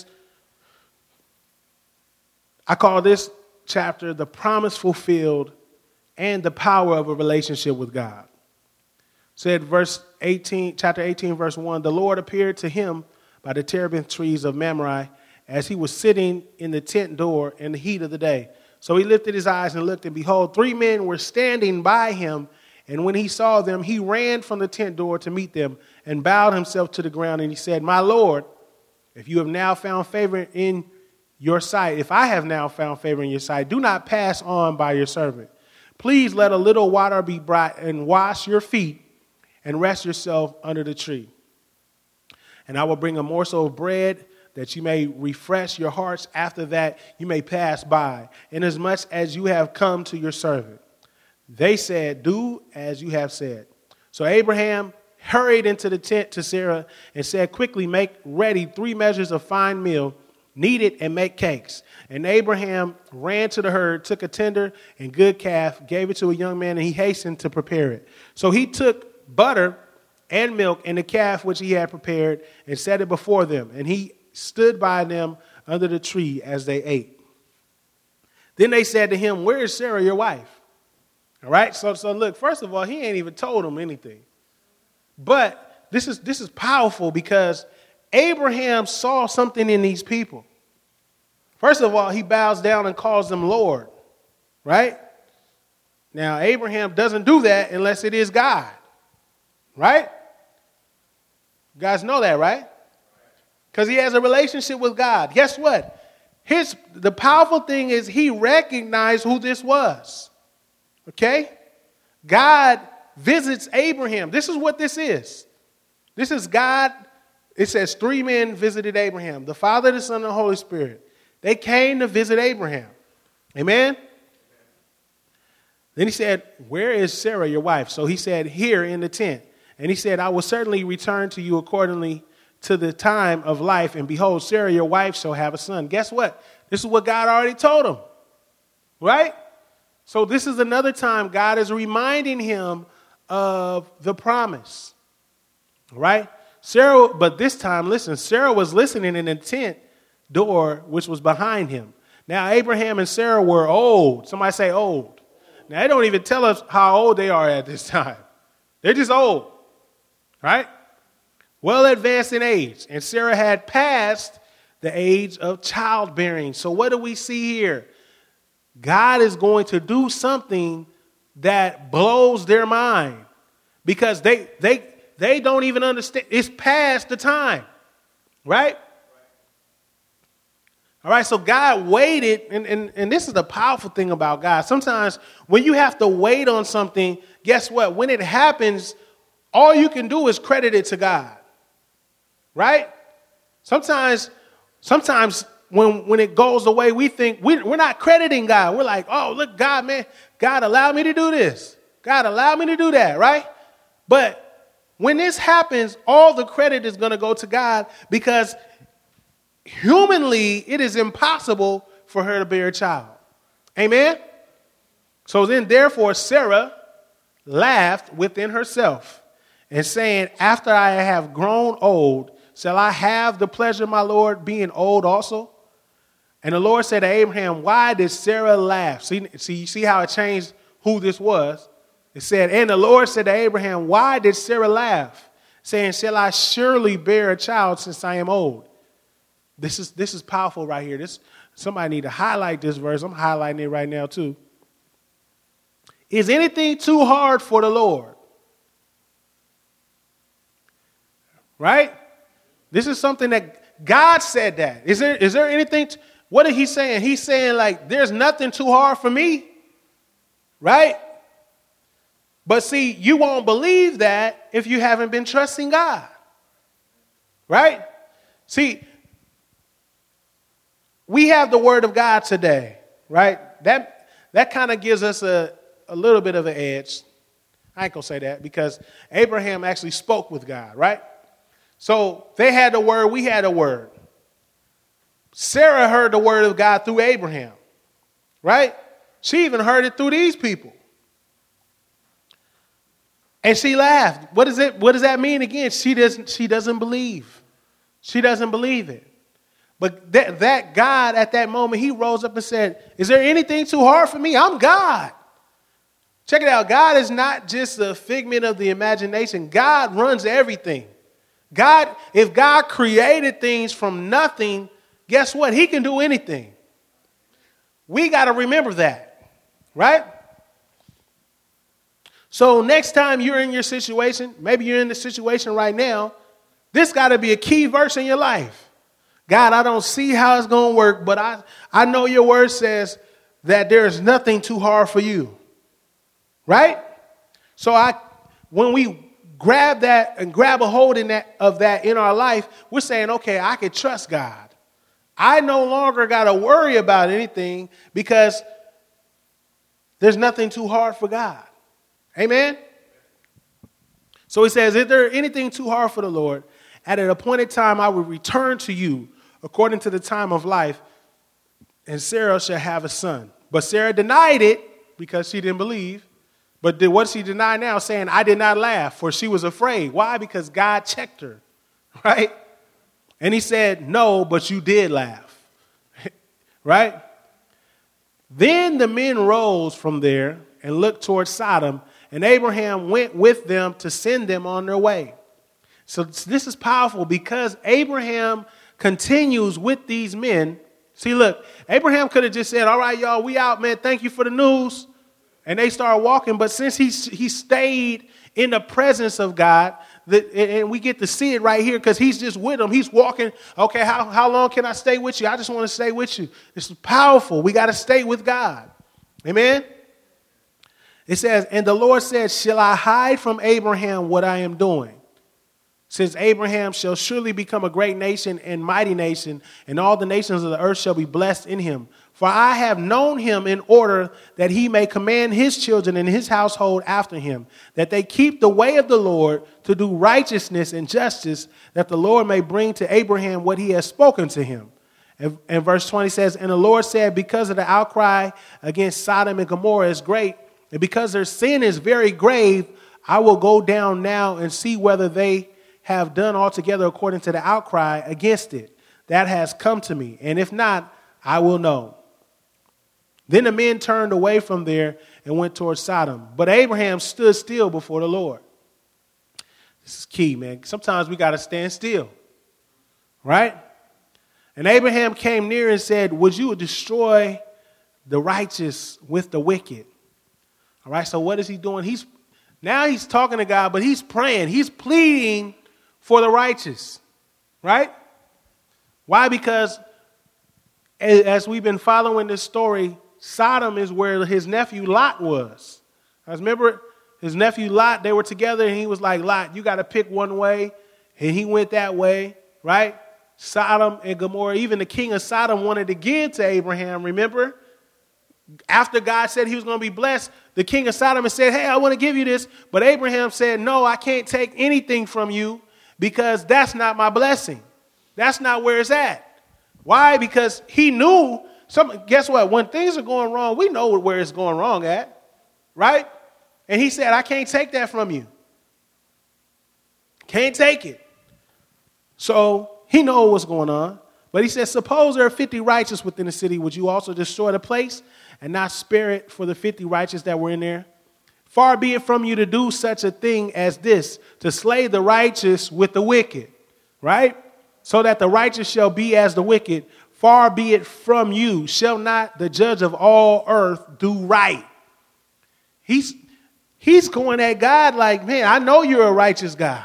B: I call this chapter The Promise Fulfilled and the Power of a Relationship with God. Said chapter 18, verse 1, the Lord appeared to him by the terebinth trees of Mamre as he was sitting in the tent door in the heat of the day. So he lifted his eyes and looked, and behold, 3 men were standing by him. And when he saw them, he ran from the tent door to meet them and bowed himself to the ground. And he said, my Lord, if you have now found favor in your sight, if I have now found favor in your sight, do not pass on by your servant. Please let a little water be brought and wash your feet and rest yourself under the tree. And I will bring a morsel of bread that you may refresh your hearts. After that, you may pass by, inasmuch as you have come to your servant. They said, do as you have said. So Abraham hurried into the tent to Sarah and said, quickly make ready 3 measures of fine meal, knead it and make cakes. And Abraham ran to the herd, took a tender and good calf, gave it to a young man, and he hastened to prepare it. So he took butter and milk and the calf which he had prepared and set it before them. And he stood by them under the tree as they ate. Then they said to him, where is Sarah, your wife? All right. So look, first of all, he ain't even told them anything. But this is powerful because Abraham saw something in these people. First of all, he bows down and calls them Lord, right? Now, Abraham doesn't do that unless it is God, right? You guys know that, right? Because he has a relationship with God. Guess what? The powerful thing is he recognized who this was, okay? God visits Abraham. This is what this is. This is God. It says 3 men visited Abraham, the Father, the Son, and the Holy Spirit. They came to visit Abraham. Amen? Then he said, where is Sarah, your wife? So he said, here in the tent. And he said, I will certainly return to you accordingly to the time of life. And behold, Sarah, your wife, shall have a son. Guess what? This is what God already told him. Right? So this is another time God is reminding him of the promise. Right? Sarah, but this time, listen, Sarah was listening in the tent door, which was behind him. Now, Abraham and Sarah were old. Somebody say old. Now, they don't even tell us how old they are at this time. They're just old. Right? Well advanced in age. And Sarah had passed the age of childbearing. So what do we see here? God is going to do something that blows their mind because they don't even understand. It's past the time, right? All right, so God waited, and this is the powerful thing about God. Sometimes when you have to wait on something, guess what? When it happens, all you can do is credit it to God, right? Sometimes when it goes away, we think we're not crediting God. We're like, oh, look, God, man, God allowed me to do this. God allowed me to do that, right? But when this happens, all the credit is going to go to God because humanly it is impossible for her to bear a child. Amen? So then, therefore, Sarah laughed within herself and saying, after I have grown old, shall I have the pleasure of my Lord being old also? And the Lord said to Abraham, why did Sarah laugh? See, you see how it changed who this was? It said, and the Lord said to Abraham, why did Sarah laugh? Saying, shall I surely bear a child since I am old? This is powerful right here. Somebody need to highlight this verse. I'm highlighting it right now too. Is anything too hard for the Lord? Right? This is something that God said that. Is there anything? What is he saying? He's saying like, there's nothing too hard for me. Right? But see, you won't believe that if you haven't been trusting God. Right? See, we have the word of God today, right? That kind of gives us a little bit of an edge. I ain't going to say that because Abraham actually spoke with God, right? So they had the word, we had a word. Sarah heard the word of God through Abraham, right? She even heard it through these people. And she laughed. What does that mean again? She doesn't believe. She doesn't believe it. But that God at that moment, he rose up and said, is there anything too hard for me? I'm God. Check it out. God is not just a figment of the imagination. God runs everything. If God created things from nothing, guess what? He can do anything. We got to remember that, right? So next time you're in your situation, maybe you're in the situation right now, this got to be a key verse in your life. God, I don't see how it's going to work, but I know your word says that there is nothing too hard for you. Right? So when we grab that and grab a hold of that in our life, we're saying, okay, I can trust God. I no longer got to worry about anything because there's nothing too hard for God. Amen? So he says, is there anything too hard for the Lord? At an appointed time, I will return to you according to the time of life, and Sarah shall have a son. But Sarah denied it because she didn't believe. But what does she deny now? Saying, I did not laugh, for she was afraid. Why? Because God checked her, right? And he said, no, but you did laugh, right? Then the men rose from there and looked toward Sodom, and Abraham went with them to send them on their way. So this is powerful because Abraham continues with these men. See, look, Abraham could have just said, all right, y'all, we out, man. Thank you for the news. And they started walking. But since he stayed in the presence of God, and we get to see it right here because he's just with them. He's walking. Okay, how long can I stay with you? I just want to stay with you. This is powerful. We got to stay with God. Amen. It says, and the Lord said, shall I hide from Abraham what I am doing? Since Abraham shall surely become a great nation and mighty nation, and all the nations of the earth shall be blessed in him. For I have known him in order that he may command his children and his household after him, that they keep the way of the Lord to do righteousness and justice, that the Lord may bring to Abraham what he has spoken to him. And verse 20 says, and the Lord said, because of the outcry against Sodom and Gomorrah is great, and because their sin is very grave, I will go down now and see whether they have done altogether according to the outcry against it that has come to me. And if not, I will know. Then the men turned away from there and went towards Sodom. But Abraham stood still before the Lord. This is key, man. Sometimes we got to stand still, right? And Abraham came near and said, would you destroy the righteous with the wicked? All right, so what is he doing? He's talking to God, but he's praying. He's pleading for the righteous, right? Why? Because as we've been following this story, Sodom is where his nephew Lot was. Remember his nephew Lot, they were together and he was like, Lot, you got to pick one way. And he went that way, right? Sodom and Gomorrah, even the king of Sodom wanted to give to Abraham, remember? After God said he was going to be blessed, the king of Sodom said, hey, I want to give you this. But Abraham said, no, I can't take anything from you because that's not my blessing. That's not where it's at. Why? Because he knew, guess what? When things are going wrong, we know where it's going wrong at, right? And he said, I can't take that from you. Can't take it. So he knows what's going on. But he said, suppose there are 50 righteous within the city. Would you also destroy the place and not spare it for the 50 righteous that were in there? Far be it from you to do such a thing as this, to slay the righteous with the wicked, right? So that the righteous shall be as the wicked. Far be it from you. Shall not the judge of all earth do right? He's going at God like, man, I know you're a righteous God.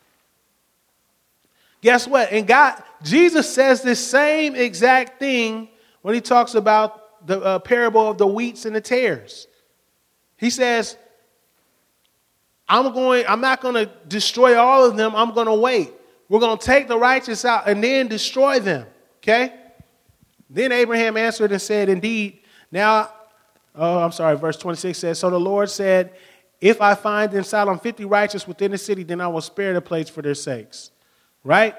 B: Guess what? And Jesus says this same exact thing when he talks about the parable of the wheats and the tares. He says, I'm not going to destroy all of them. I'm going to wait. We're going to take the righteous out and then destroy them. Okay? Then Abraham answered and said, indeed, verse 26 says, so the Lord said, if I find in Sodom 50 righteous within the city, then I will spare the place for their sakes. Right?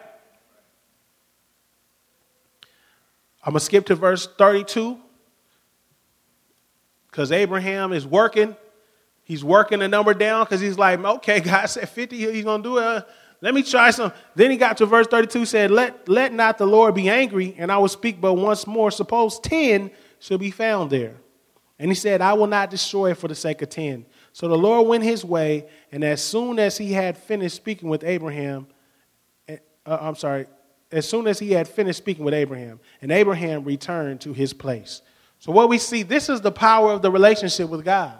B: I'm going to skip to verse 32 because Abraham is working. He's working the number down because he's like, okay, God said 50, he's going to do it. Let me try some. Then he got to verse 32, said, let not the Lord be angry, and I will speak but once more. Suppose 10 shall be found there. And he said, I will not destroy it for the sake of 10. So the Lord went his way, and as soon as he had finished speaking with Abraham, and Abraham returned to his place. So what we see, this is the power of the relationship with God.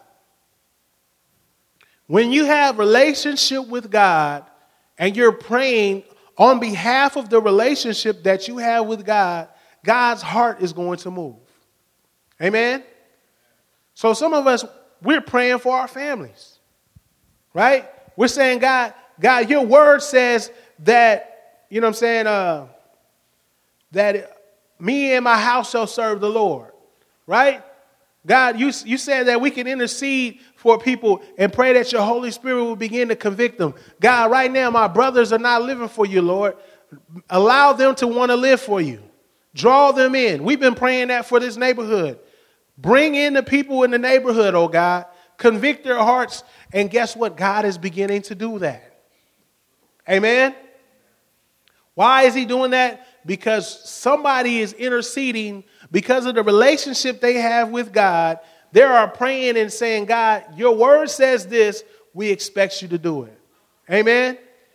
B: When you have relationship with God and you're praying on behalf of the relationship that you have with God, God's heart is going to move. Amen? So some of us, we're praying for our families, right? We're saying, God, your word says that, you know what I'm saying, that me and my house shall serve the Lord, right? God, you said that we can intercede for people and pray that your Holy Spirit will begin to convict them. God, right now, my brothers are not living for you, Lord. Allow them to want to live for you. Draw them in. We've been praying that for this neighborhood. Bring in the people in the neighborhood, oh God. Convict their hearts. And guess what? God is beginning to do that. Amen? Why is he doing that? Because somebody is interceding because of the relationship they have with God. They are praying and saying, God, your word says this. We expect you to do it. Amen?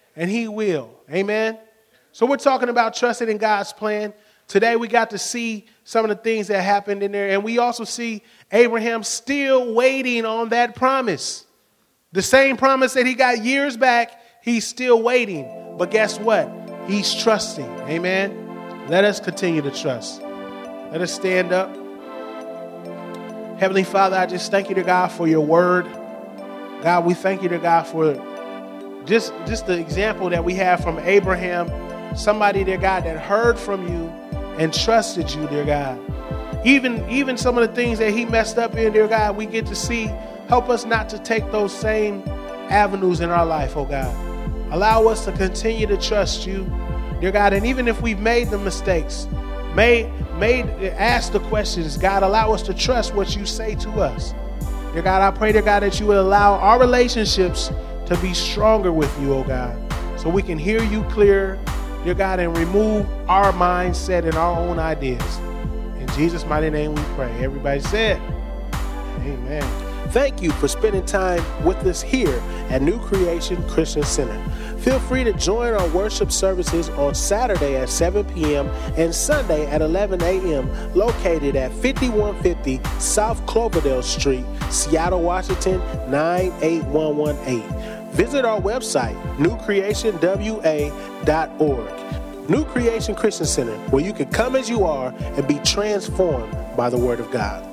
B: and he will. Amen. So we're talking about trusting in God's plan. Today we got to see some of the things that happened in there. And we also see Abraham still waiting on that promise. The same promise that he got years back, he's still waiting. But guess what? He's trusting. Amen. Let us continue to trust. Let us stand up. Heavenly Father, I just thank you to God for your word. God, we thank you to God for just the example that we have from Abraham. Somebody, dear God, that heard from you and trusted you, dear God. Even some of the things that he messed up in, dear God, we get to see. Help us not to take those same avenues in our life, oh God. Allow us to continue to trust you, dear God. And even if we've made the mistakes, ask the questions, God, allow us to trust what you say to us. Dear God, I pray, dear God, that you would allow our relationships to be stronger with you, oh God, so we can hear you clear, dear God, and remove our mindset and our own ideas. In Jesus' mighty name we pray. Everybody said, amen.
A: Thank you for spending time with us here at New Creation Christian Center. Feel free to join our worship services on Saturday at 7 p.m. and Sunday at 11 a.m. located at 5150 South Cloverdale Street, Seattle, Washington, 98118. Visit our website, newcreationwa.org. New Creation Christian Center, where you can come as you are and be transformed by the Word of God.